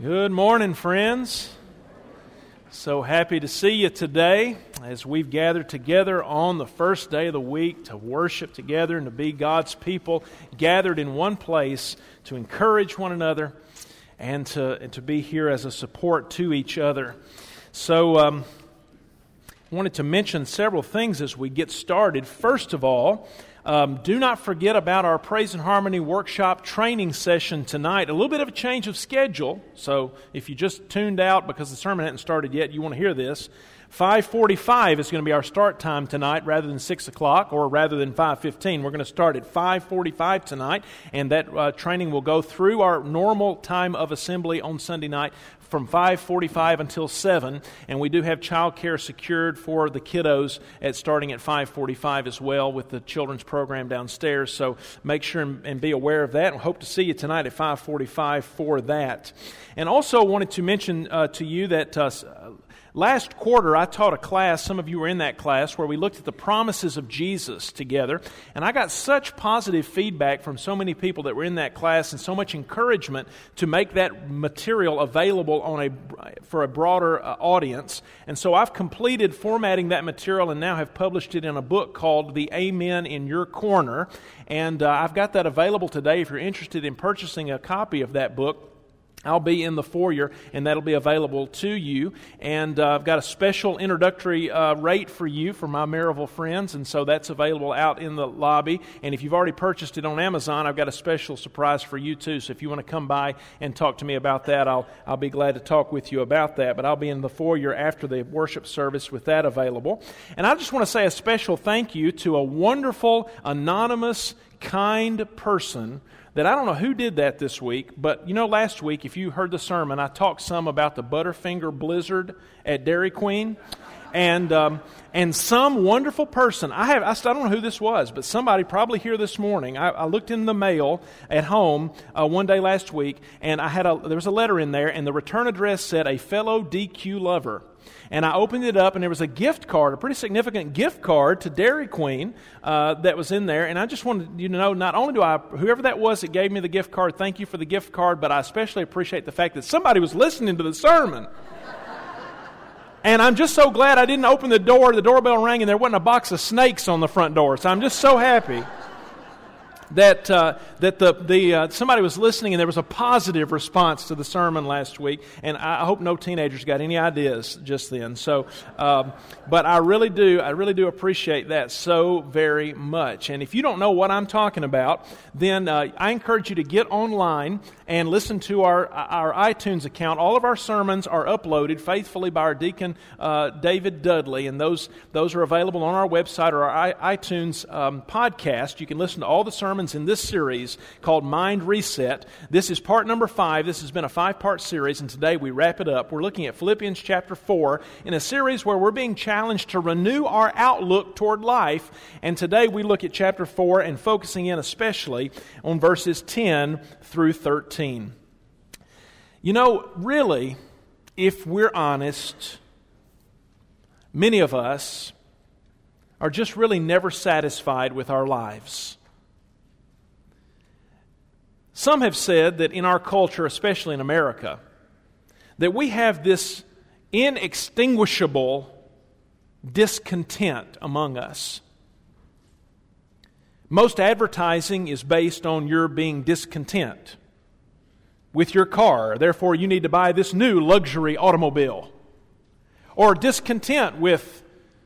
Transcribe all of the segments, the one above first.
Good morning, friends. So happy to see you today as we've gathered together on the first day of the week to worship together and to be God's people gathered in one place to encourage one another and to be here as a support to each other. So I wanted to mention several things as we get started. First of all, do not forget about our Praise and Harmony workshop training session tonight. A little bit of a change of schedule, so if you just tuned out because the sermon hadn't started yet, you want to hear this. 5:45 is going to be our start time tonight rather than 6 o'clock or rather than 5:15. We're going to start at 5:45 tonight, and that training will go through our normal time of assembly on Sunday night from 5:45 until 7, and we do have child care secured for the kiddos starting at 5:45 as well with the children's program downstairs. So make sure and be aware of that. We hope to see you tonight at 5:45 for that. And also wanted to mention to you that last quarter, I taught a class, some of you were in that class, where we looked at the promises of Jesus together, and I got such positive feedback from so many people that were in that class and so much encouragement to make that material available for a broader audience. And so I've completed formatting that material and now have published it in a book called The Amen in Your Corner, and I've got that available today. If you're interested in purchasing a copy of that book, I'll be in the foyer, and that'll be available to you. And I've got a special introductory rate for you, for my Maryville friends, and so that's available out in the lobby. And if you've already purchased it on Amazon, I've got a special surprise for you too. So if you want to come by and talk to me about that, I'll be glad to talk with you about that. But I'll be in the foyer after the worship service with that available. And I just want to say a special thank you to a wonderful, anonymous, kind person that I don't know who did that this week, but you know, last week, if you heard the sermon, I talked some about the Butterfinger Blizzard at Dairy Queen, and some wonderful person, I don't know who this was, but somebody probably here this morning, I looked in the mail at home one day last week, and there was a letter in there, and the return address said, "A fellow DQ lover." And I opened it up, and there was a gift card, a pretty significant gift card to Dairy Queen that was in there. And I just wanted you to know, not only do whoever that was that gave me the gift card, thank you for the gift card, but I especially appreciate the fact that somebody was listening to the sermon. And I'm just so glad I didn't open the door, the doorbell rang, and there wasn't a box of snakes on the front door. So I'm just so happy that somebody was listening and there was a positive response to the sermon last week, and I hope no teenagers got any ideas just then. So, but I really do appreciate that so very much. And if you don't know what I'm talking about, then I encourage you to get online and listen to our iTunes account. All of our sermons are uploaded faithfully by our deacon David Dudley, and those are available on our website or our iTunes podcast. You can listen to all the sermons in this series called Mind Reset. This is part number 5. This has been a 5-part series, and today we wrap it up. We're looking at Philippians chapter 4 in a series where we're being challenged to renew our outlook toward life, and today we look at chapter 4 and focusing in especially on verses 10 through 13. You know, really, if we're honest, many of us are just really never satisfied with our lives. Some have said that in our culture, especially in America, that we have this inextinguishable discontent among us. Most advertising is based on your being discontent with your car. Therefore, you need to buy this new luxury automobile. Or discontent with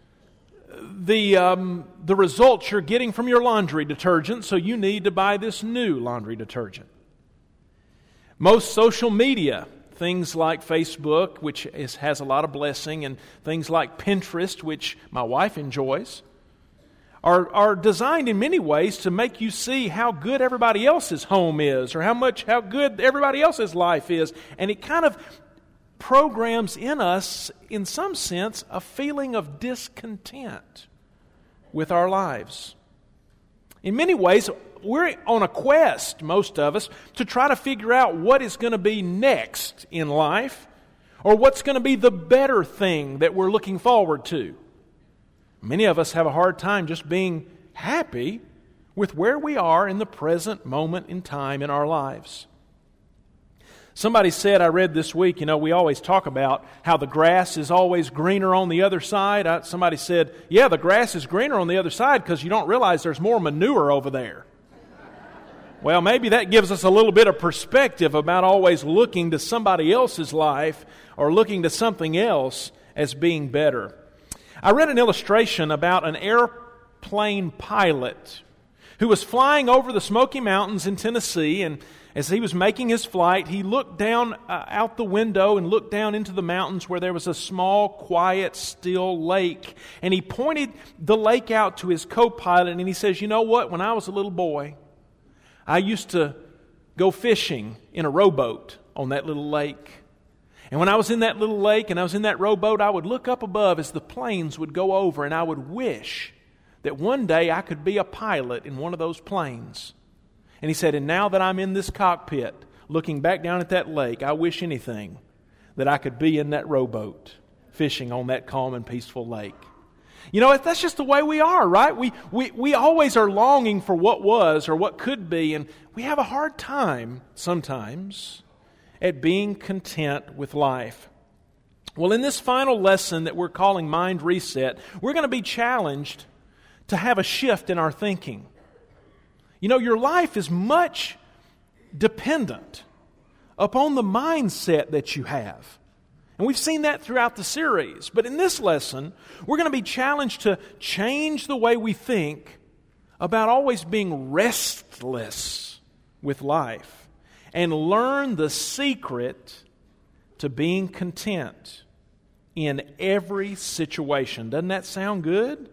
the results you're getting from your laundry detergent, so you need to buy this new laundry detergent. Most social media, things like Facebook, which has a lot of blessing, and things like Pinterest, which my wife enjoys, are designed in many ways to make you see how good everybody else's home is, or how good everybody else's life is, and it kind of programs in us, in some sense, a feeling of discontent with our lives. In many ways, we're on a quest, most of us, to try to figure out what is going to be next in life, or what's going to be the better thing that we're looking forward to. Many of us have a hard time just being happy with where we are in the present moment in time in our lives. Somebody said, I read this week, we always talk about how the grass is always greener on the other side. Somebody said, yeah, the grass is greener on the other side because you don't realize there's more manure over there. Well, maybe that gives us a little bit of perspective about always looking to somebody else's life or looking to something else as being better. I read an illustration about an airplane pilot who was flying over the Smoky Mountains in Tennessee, and as he was making his flight, he looked down out the window and looked down into the mountains where there was a small, quiet, still lake. And he pointed the lake out to his co-pilot, and he says, you know what? When I was a little boy, I used to go fishing in a rowboat on that little lake. And when I was in that little lake and I was in that rowboat, I would look up above as the planes would go over, and I would wish that one day I could be a pilot in one of those planes. And he said, and now that I'm in this cockpit, looking back down at that lake, I wish anything that I could be in that rowboat, fishing on that calm and peaceful lake. That's just the way we are, right? We always are longing for what was or what could be, and we have a hard time sometimes at being content with life. Well, in this final lesson that we're calling Mind Reset, we're going to be challenged to have a shift in our thinking. Your life is much dependent upon the mindset that you have. And we've seen that throughout the series. But in this lesson, we're going to be challenged to change the way we think about always being restless with life and learn the secret to being content in every situation. Doesn't that sound good?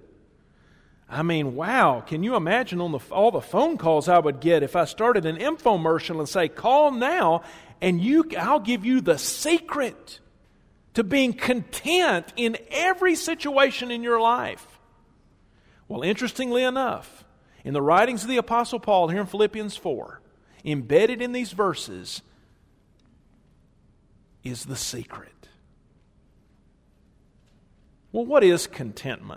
I mean, wow, can you imagine all the phone calls I would get if I started an infomercial and say, call now and I'll give you the secret to being content in every situation in your life. Well, interestingly enough, in the writings of the Apostle Paul here in Philippians 4, embedded in these verses is the secret. Well, what is contentment?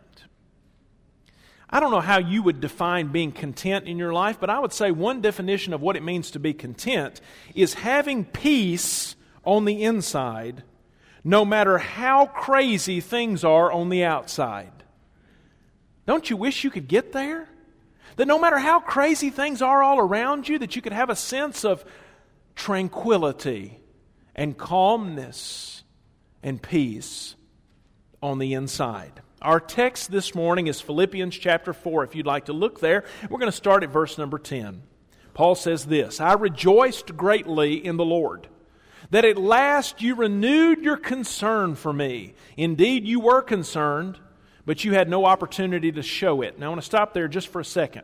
I don't know how you would define being content in your life, but I would say one definition of what it means to be content is having peace on the inside, no matter how crazy things are on the outside. Don't you wish you could get there? That no matter how crazy things are all around you, that you could have a sense of tranquility and calmness and peace on the inside. Our text this morning is Philippians chapter 4. If you'd like to look there, we're going to start at verse number 10. Paul says this, I rejoiced greatly in the Lord, that at last you renewed your concern for me. Indeed, you were concerned, but you had no opportunity to show it. Now I want to stop there just for a second.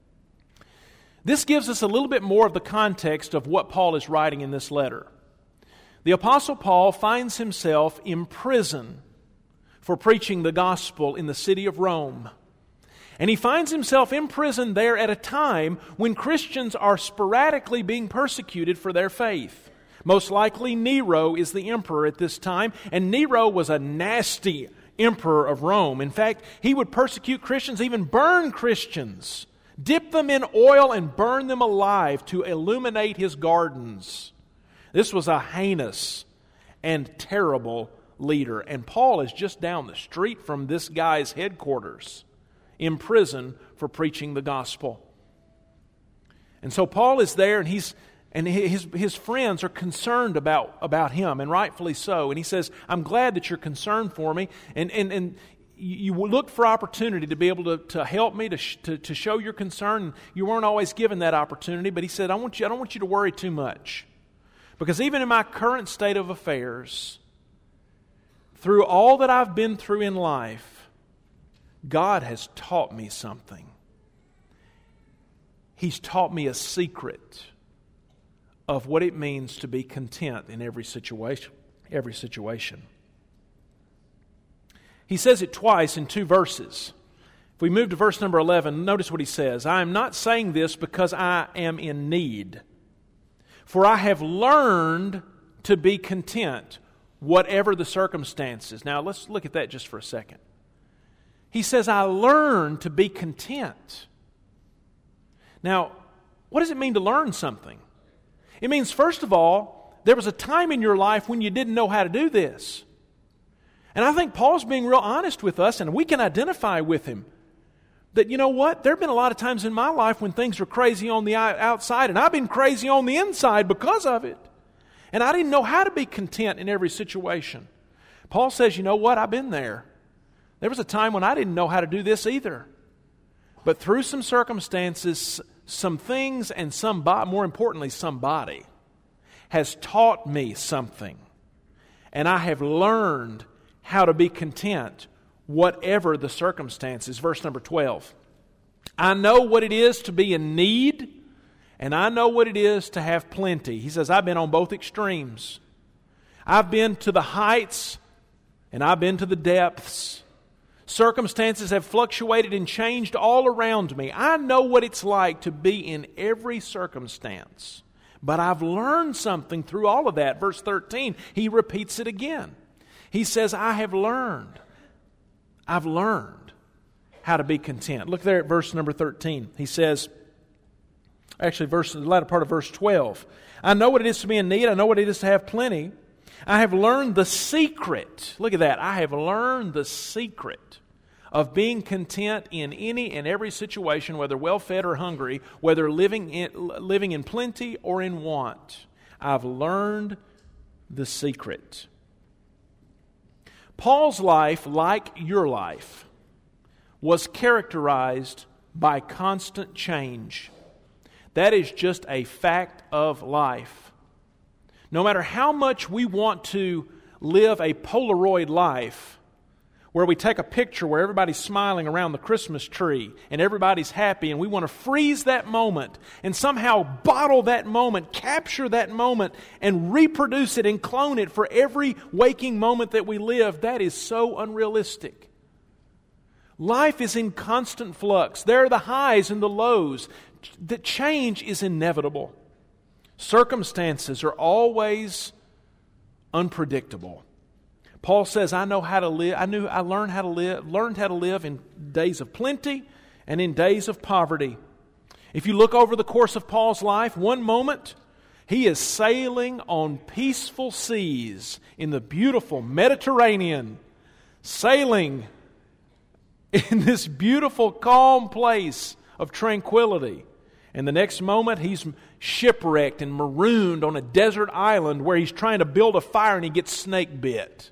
This gives us a little bit more of the context of what Paul is writing in this letter. The Apostle Paul finds himself in prison for preaching the gospel in the city of Rome. And he finds himself in prison there at a time when Christians are sporadically being persecuted for their faith. Most likely Nero is the emperor at this time, and Nero was a nasty emperor of Rome. In fact, he would persecute Christians, even burn Christians, dip them in oil and burn them alive to illuminate his gardens. This was a heinous and terrible leader. And Paul is just down the street from this guy's headquarters in prison for preaching the gospel. And so Paul is there, and his friends are concerned about him, and rightfully so. And he says, I'm glad that you're concerned for me, and you looked for opportunity to be able to help me, to show your concern. You weren't always given that opportunity, but he said, I don't want you to worry too much. Because even in my current state of affairs, through all that I've been through in life, God has taught me something. He's taught me a secret of what it means to be content in every situation. He says it twice in 2 verses. If we move to verse number 11, notice what he says. I am not saying this because I am in need, for I have learned to be content, whatever the circumstances. Now let's look at that just for a second. He says, I learned to be content. Now, what does it mean to learn something? It means, first of all, there was a time in your life when you didn't know how to do this. And I think Paul's being real honest with us, and we can identify with him. That, you know what, there have been a lot of times in my life when things were crazy on the outside, and I've been crazy on the inside because of it. And I didn't know how to be content in every situation. Paul says, you know what, I've been there. There was a time when I didn't know how to do this either. But through some circumstances, some things, and more importantly, somebody has taught me something. And I have learned how to be content, whatever the circumstances. Verse number 12. I know what it is to be in need, and I know what it is to have plenty. He says, I've been on both extremes. I've been to the heights, and I've been to the depths. Circumstances have fluctuated and changed all around me. I know what it's like to be in every circumstance. But I've learned something through all of that. Verse 13, he repeats it again. He says, I've learned how to be content. Look there at verse number 13. He says, the latter part of verse 12. I know what it is to be in need. I know what it is to have plenty. I have learned the secret. Look at that. I have learned the secret of being content in any and every situation, whether well-fed or hungry, whether living in plenty or in want. I've learned the secret. Paul's life, like your life, was characterized by constant change. That is just a fact of life. No matter how much we want to live a Polaroid life, where we take a picture where everybody's smiling around the Christmas tree and everybody's happy, and we want to freeze that moment and somehow bottle that moment, capture that moment, and reproduce it and clone it for every waking moment that we live, that is so unrealistic. Life is in constant flux. There are the highs and the lows. The change is inevitable. Circumstances are always unpredictable. Paul says, I know how to live. I learned how to live in days of plenty and in days of poverty. If you look over the course of Paul's life, one moment he is sailing on peaceful seas in the beautiful Mediterranean, sailing in this beautiful, calm place of tranquility. And the next moment he's shipwrecked and marooned on a desert island where he's trying to build a fire and he gets snake bit.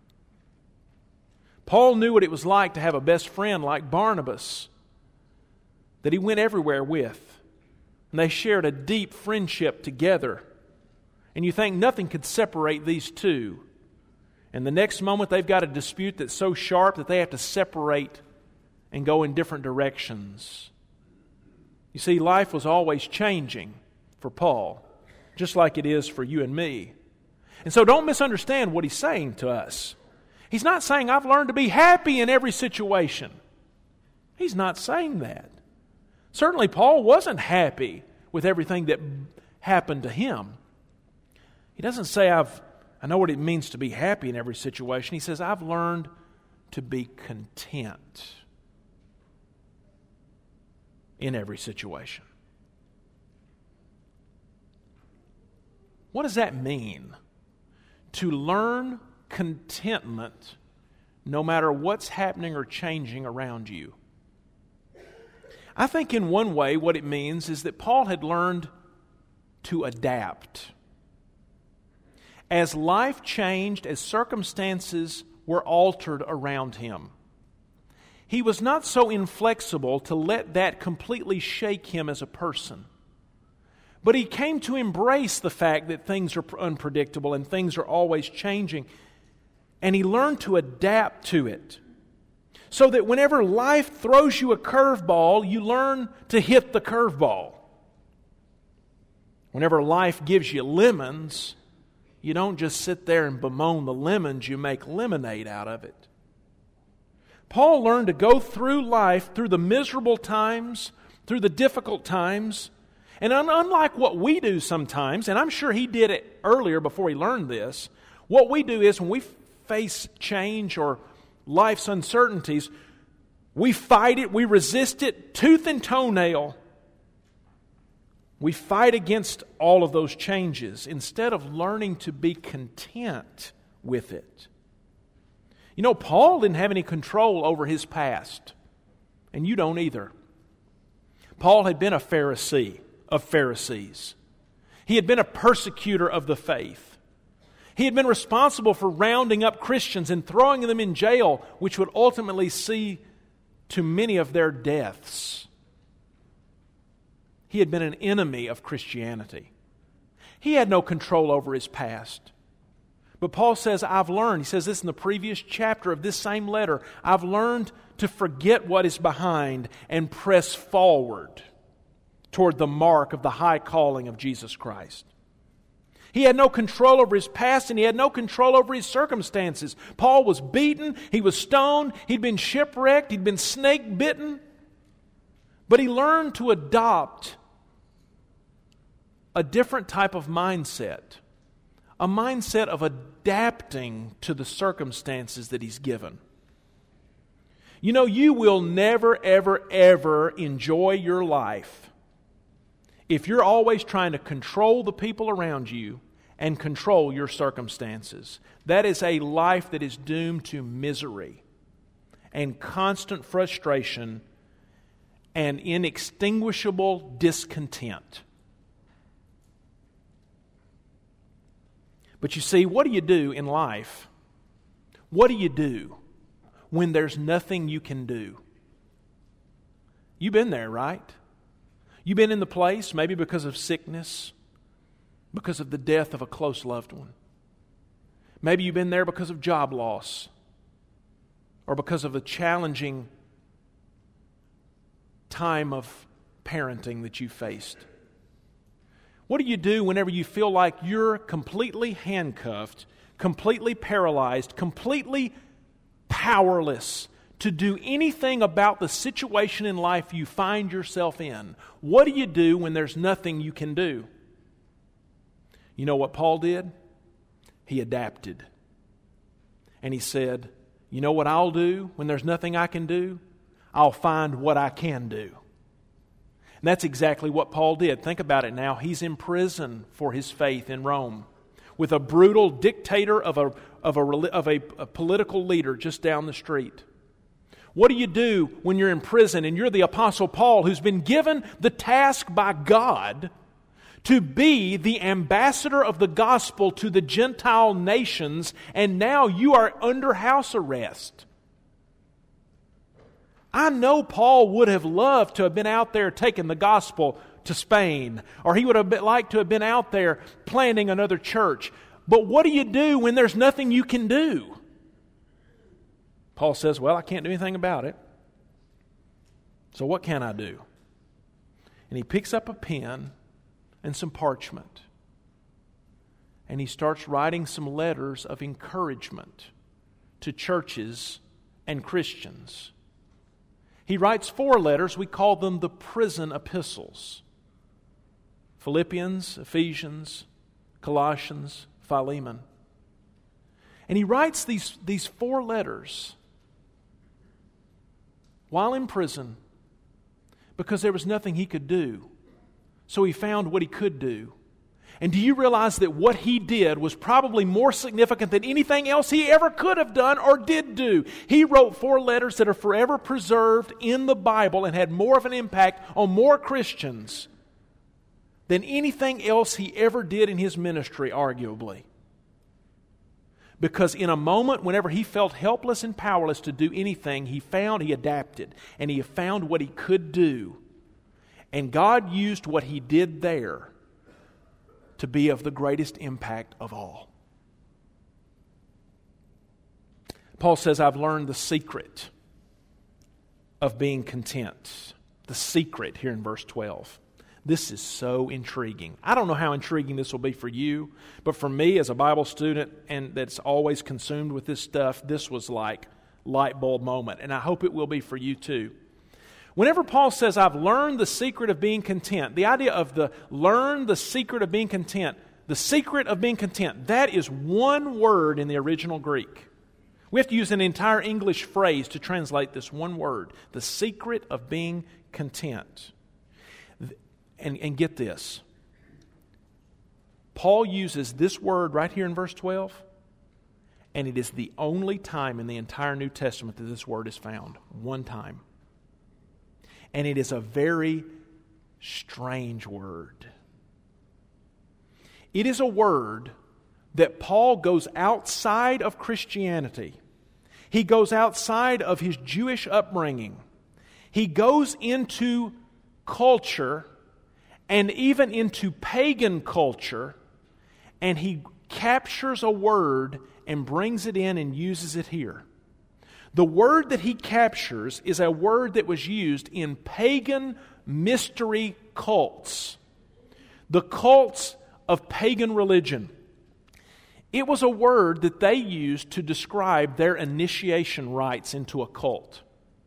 Paul knew what it was like to have a best friend like Barnabas that he went everywhere with. And they shared a deep friendship together. And you think nothing could separate these two. And the next moment they've got a dispute that's so sharp that they have to separate and go in different directions. You see, life was always changing for Paul, just like it is for you and me. And so don't misunderstand what he's saying to us. He's not saying, I've learned to be happy in every situation. He's not saying that. Certainly Paul wasn't happy with everything that happened to him. He doesn't say, I know what it means to be happy in every situation. He says, I've learned to be content in every situation. What does that mean? To learn contentment no matter what's happening or changing around you. I think in one way what it means is that Paul had learned to adapt. As life changed, as circumstances were altered around him, he was not so inflexible to let that completely shake him as a person. But he came to embrace the fact that things are unpredictable and things are always changing. And he learned to adapt to it. So that whenever life throws you a curveball, you learn to hit the curveball. Whenever life gives you lemons, you don't just sit there and bemoan the lemons, you make lemonade out of it. Paul learned to go through life, through the miserable times, through the difficult times. And unlike what we do sometimes, and I'm sure he did it earlier before he learned this, what we do is when we face change or life's uncertainties, we fight it, we resist it, tooth and toenail. We fight against all of those changes instead of learning to be content with it. You know, Paul didn't have any control over his past, and you don't either. Paul had been a Pharisee of Pharisees. He had been a persecutor of the faith. He had been responsible for rounding up Christians and throwing them in jail, which would ultimately see to many of their deaths. He had been an enemy of Christianity. He had no control over his past. But Paul says, I've learned, he says this in the previous chapter of this same letter, I've learned to forget what is behind and press forward toward the mark of the high calling of Jesus Christ. He had no control over his past and he had no control over his circumstances. Paul was beaten, he was stoned, he'd been shipwrecked, he'd been snake bitten. But he learned to adopt a different type of mindset. A mindset of adapting to the circumstances that he's given. You know, you will never, ever, ever enjoy your life if you're always trying to control the people around you and control your circumstances. That is a life that is doomed to misery and constant frustration and inextinguishable discontent. But you see, what do you do in life? What do you do when there's nothing you can do? You've been there, right? You've been in the place, maybe because of sickness, because of the death of a close loved one. Maybe you've been there because of job loss, or because of a challenging time of parenting that you faced. What do you do whenever you feel like you're completely handcuffed, completely paralyzed, completely powerless to do anything about the situation in life you find yourself in? What do you do when there's nothing you can do? You know what Paul did? He adapted. And he said, you know what I'll do when there's nothing I can do? I'll find what I can do. And that's exactly what Paul did. Think about it now. He's in prison for his faith in Rome with a brutal dictator of a political leader just down the street. What do you do when you're in prison and you're the Apostle Paul, who's been given the task by God to be the ambassador of the gospel to the Gentile nations, and now you are under house arrest? I know Paul would have loved to have been out there taking the gospel to Spain, or he would have liked to have been out there planting another church. But what do you do when there's nothing you can do? Paul says, well, I can't do anything about it. So what can I do? And he picks up a pen and some parchment, and he starts writing some letters of encouragement to churches and Christians. He writes 4 letters. We call them the prison epistles. Philippians, Ephesians, Colossians, Philemon. And he writes these 4 letters while in prison because there was nothing he could do. So he found what he could do. And do you realize that what he did was probably more significant than anything else he ever could have done or did do? He wrote 4 letters that are forever preserved in the Bible and had more of an impact on more Christians than anything else he ever did in his ministry, arguably. Because in a moment, whenever he felt helpless and powerless to do anything, he adapted, and he found what he could do. And God used what he did there to be of the greatest impact of all. Paul says, I've learned the secret of being content. The secret here in verse 12. This is so intriguing. I don't know how intriguing this will be for you, but for me as a Bible student and that's always consumed with this stuff, this was like light bulb moment, and I hope it will be for you too. Whenever Paul says, I've learned the secret of being content, the idea of learn the secret of being content, the secret of being content, that is one word in the original Greek. We have to use an entire English phrase to translate this one word, the secret of being content. and get this. Paul uses this word right here in verse 12, and it is the only time in the entire New Testament that this word is found. One time. And it is a very strange word. It is a word that Paul goes outside of Christianity. He goes outside of his Jewish upbringing. He goes into culture and even into pagan culture, and he captures a word and brings it in and uses it here. The word that he captures is a word that was used in pagan mystery cults. The cults of pagan religion. It was a word that they used to describe their initiation rites into a cult.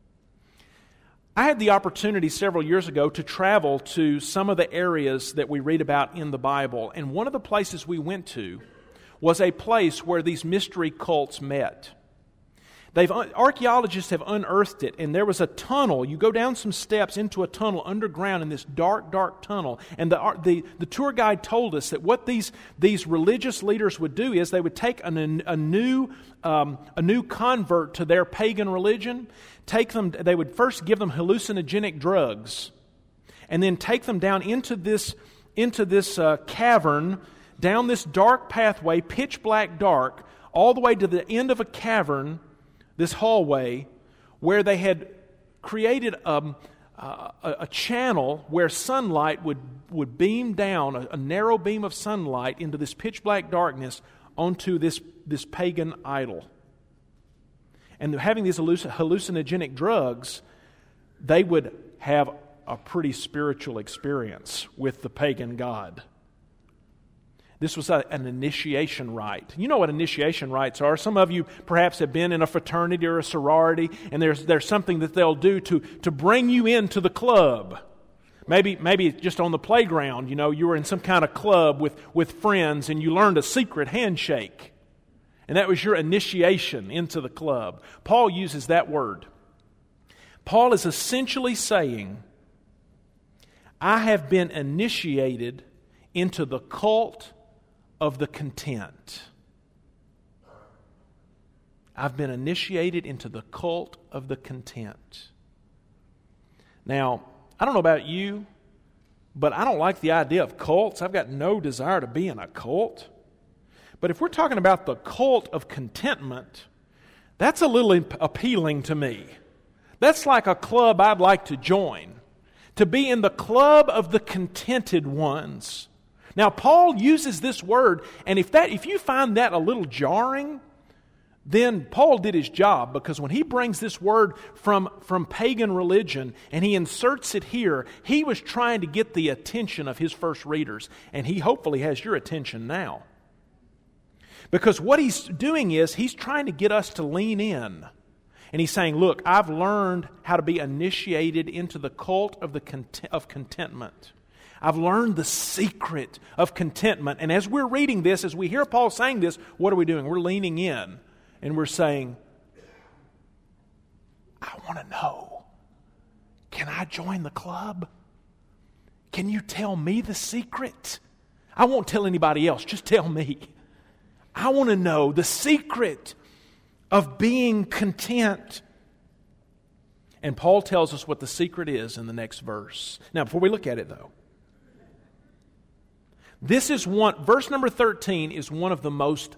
I had the opportunity several years ago to travel to some of the areas that we read about in the Bible, and one of the places we went to was a place where these mystery cults met. Archaeologists have unearthed it, and there was a tunnel. You go down some steps into a tunnel underground in this dark, dark tunnel. And the tour guide told us that what these religious leaders would do is they would take a new convert to their pagan religion. They would first give them hallucinogenic drugs, and then take them down into this cavern, down this dark pathway, pitch black dark, all the way to the end of a cavern. This hallway, where they had created a channel where sunlight would beam down, a narrow beam of sunlight into this pitch black darkness onto this pagan idol. And having these hallucinogenic drugs, they would have a pretty spiritual experience with the pagan god. This was an initiation rite. You know what initiation rites are. Some of you perhaps have been in a fraternity or a sorority, and there's something that they'll do to bring you into the club. Maybe just on the playground, you were in some kind of club with friends, and you learned a secret handshake. And that was your initiation into the club. Paul uses that word. Paul is essentially saying, I have been initiated into the cult of the content. I've been initiated into the cult of the content. Now, I don't know about you, but I don't like the idea of cults. I've got no desire to be in a cult. But if we're talking about the cult of contentment, that's a little appealing to me. That's like a club I'd like to join. To be in the club of the contented ones. Now, Paul uses this word, and if you find that a little jarring, then Paul did his job, because when he brings this word from pagan religion and he inserts it here, he was trying to get the attention of his first readers, and he hopefully has your attention now. Because what he's doing is he's trying to get us to lean in. And he's saying, look, I've learned how to be initiated into the cult of contentment. I've learned the secret of contentment. And as we're reading this, as we hear Paul saying this, what are we doing? We're leaning in and we're saying, I want to know, can I join the club? Can you tell me the secret? I won't tell anybody else, just tell me. I want to know the secret of being content. And Paul tells us what the secret is in the next verse. Now, before we look at it, though, verse number 13 is one of the most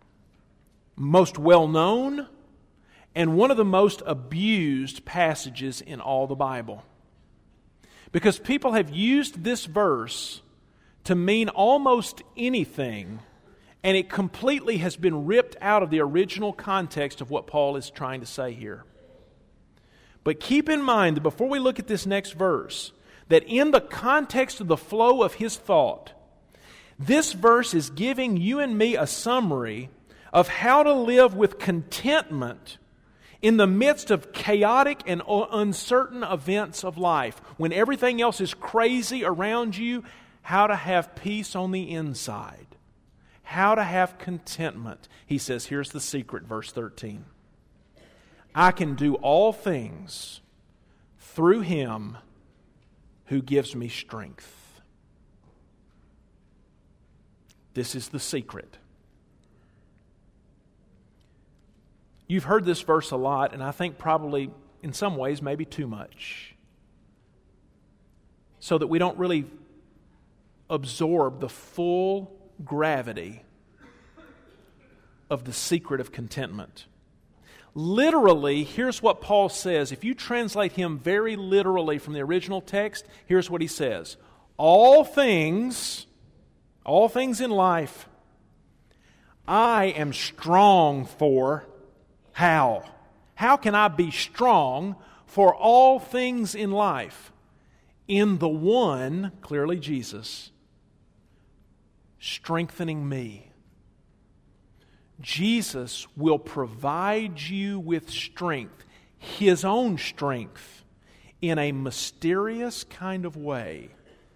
well-known and one of the most abused passages in all the Bible. Because people have used this verse to mean almost anything, and it completely has been ripped out of the original context of what Paul is trying to say here. But keep in mind that before we look at this next verse, that in the context of the flow of his thought, this verse is giving you and me a summary of how to live with contentment in the midst of chaotic and uncertain events of life. When everything else is crazy around you, how to have peace on the inside. How to have contentment. He says, here's the secret, verse 13. I can do all things through Him who gives me strength. This is the secret. You've heard this verse a lot, and I think probably in some ways maybe too much, so that we don't really absorb the full gravity of the secret of contentment. Literally, here's what Paul says. If you translate him very literally from the original text, here's what he says. All things in life, I am strong for. How? How can I be strong for all things in life? In the one, clearly Jesus, strengthening me. Jesus will provide you with strength, His own strength, in a mysterious kind of way,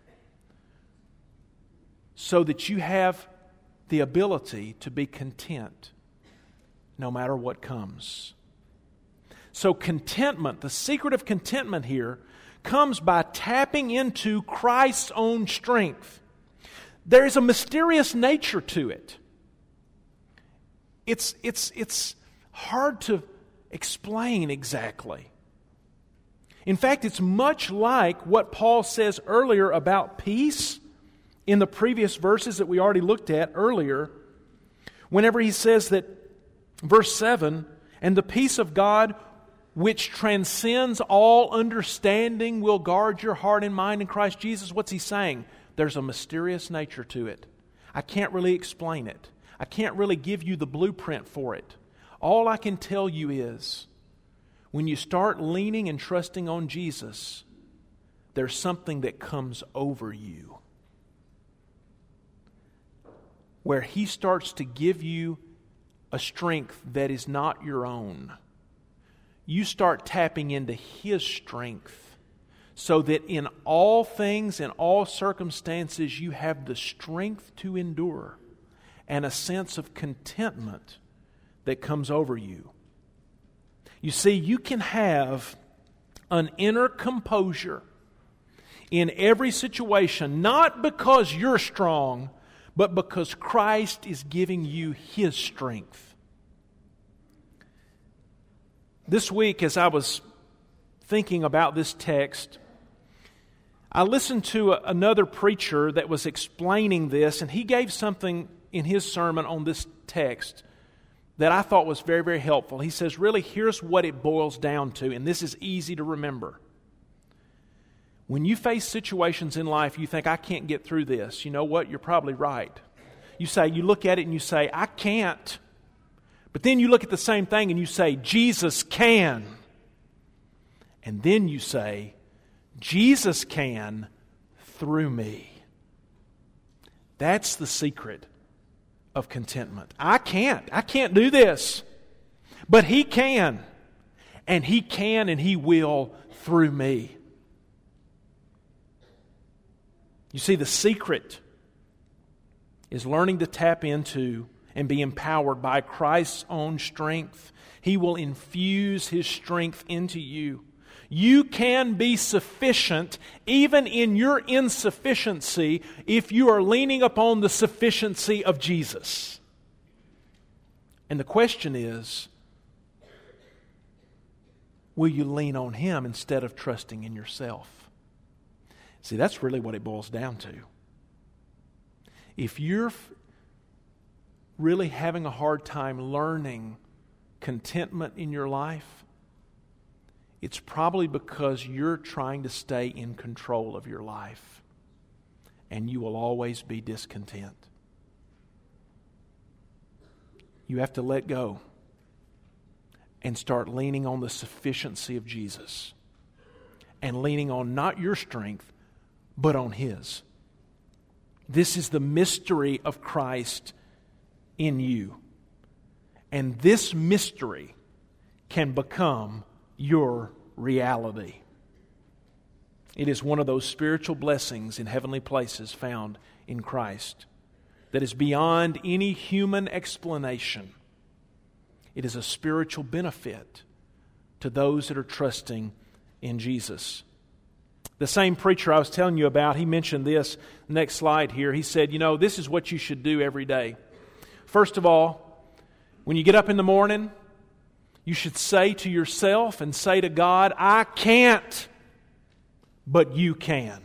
so that you have the ability to be content no matter what comes. So contentment, the secret of contentment here, comes by tapping into Christ's own strength. There is a mysterious nature to it. It's hard to explain exactly. In fact, it's much like what Paul says earlier about peace in the previous verses that we already looked at earlier, whenever he says that, verse 7, and the peace of God which transcends all understanding will guard your heart and mind in Christ Jesus. What's he saying? There's a mysterious nature to it. I can't really explain it. I can't really give you the blueprint for it. All I can tell you is, when you start leaning and trusting on Jesus, there's something that comes over you, where He starts to give you a strength that is not your own. You start tapping into His strength, so that in all things, in all circumstances, you have the strength to endure and a sense of contentment that comes over you. You see, you can have an inner composure in every situation, not because you're strong, but because Christ is giving you His strength. This week, as I was thinking about this text, I listened to another preacher that was explaining this, and he gave something in his sermon on this text that I thought was very, very helpful. He says, really, here's what it boils down to, and this is easy to remember. When you face situations in life, you think, I can't get through this. You know what? You're probably right. You look at it and you say, I can't. But then you look at the same thing and you say, Jesus can. And then you say, Jesus can through me. That's the secret of contentment. I can't do this. But He can. And He can and He will through me. You see, the secret is learning to tap into and be empowered by Christ's own strength. He will infuse His strength into you. You can be sufficient even in your insufficiency if you are leaning upon the sufficiency of Jesus. And the question is, will you lean on Him instead of trusting in yourself? See, that's really what it boils down to. If you're really having a hard time learning contentment in your life, it's probably because you're trying to stay in control of your life, and you will always be discontent. You have to let go and start leaning on the sufficiency of Jesus, and leaning on not your strength, but on His. This is the mystery of Christ in you. And this mystery can become your reality. It is one of those spiritual blessings in heavenly places found in Christ that is beyond any human explanation. It is a spiritual benefit to those that are trusting in Jesus. The same preacher I was telling you about, he mentioned this, next slide here. He said, this is what you should do every day. First of all, when you get up in the morning, you should say to yourself and say to God, I can't, but you can.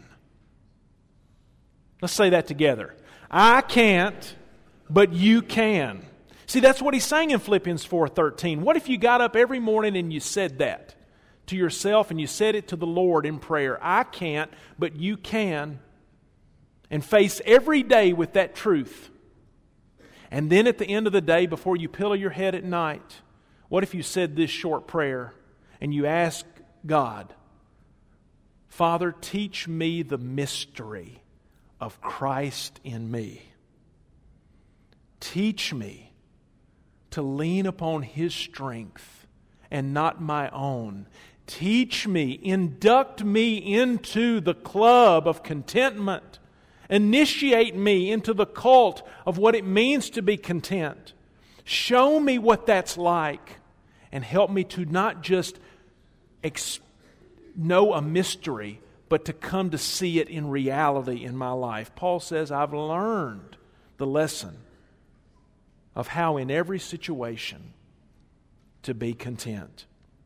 Let's say that together. I can't, but you can. See, that's what he's saying in Philippians 4:13. What if you got up every morning and you said that to yourself and you said it to the Lord in prayer? I can't, but you can. And face every day with that truth. And then at the end of the day, before you pillow your head at night, what if you said this short prayer and you ask God, Father, teach me the mystery of Christ in me. Teach me to lean upon His strength and not my own. Teach me, induct me into the club of contentment. Initiate me into the cult of what it means to be content. Show me what that's like and help me to not just know a mystery, but to come to see it in reality in my life. Paul says, I've learned the lesson of how in every situation to be content.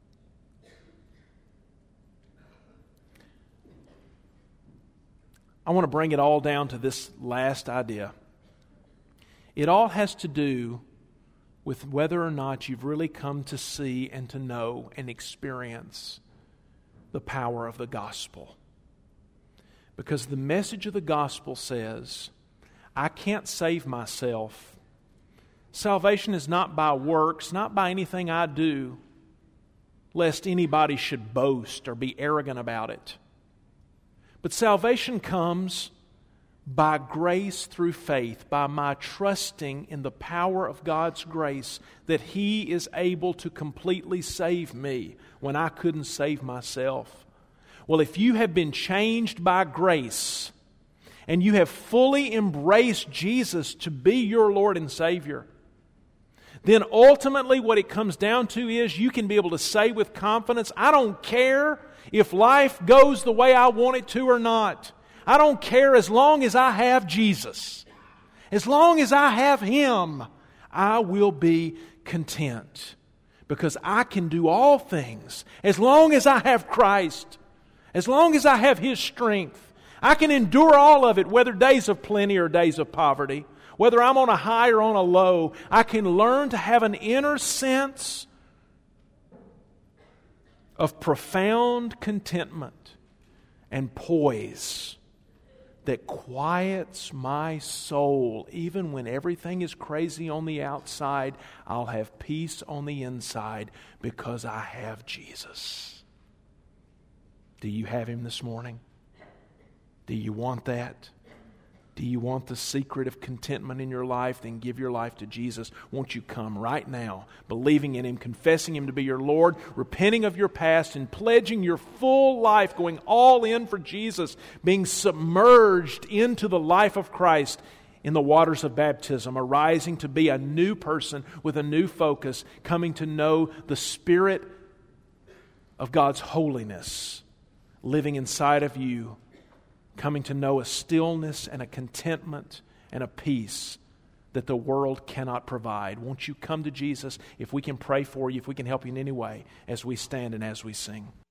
I want to bring it all down to this last idea. It all has to do with whether or not you've really come to see and to know and experience the power of the gospel. Because the message of the gospel says, I can't save myself. Salvation is not by works, not by anything I do, lest anybody should boast or be arrogant about it. But salvation comes by grace through faith, by my trusting in the power of God's grace that He is able to completely save me when I couldn't save myself. Well, if you have been changed by grace and you have fully embraced Jesus to be your Lord and Savior, then ultimately what it comes down to is you can be able to say with confidence, I don't care if life goes the way I want it to or not. I don't care as long as I have Jesus. As long as I have Him, I will be content. Because I can do all things as long as I have Christ. As long as I have His strength. I can endure all of it, whether days of plenty or days of poverty. Whether I'm on a high or on a low, I can learn to have an inner sense of profound contentment and poise that quiets my soul. Even when everything is crazy on the outside, I'll have peace on the inside because I have Jesus. Do you have Him this morning? Do you want that? Do you want the secret of contentment in your life? Then give your life to Jesus. Won't you come right now, believing in Him, confessing Him to be your Lord, repenting of your past, and pledging your full life, going all in for Jesus, being submerged into the life of Christ in the waters of baptism, arising to be a new person with a new focus, coming to know the Spirit of God's holiness living inside of you, coming to know a stillness and a contentment and a peace that the world cannot provide. Won't you come to Jesus? If we can pray for you, if we can help you in any way, as we stand and as we sing.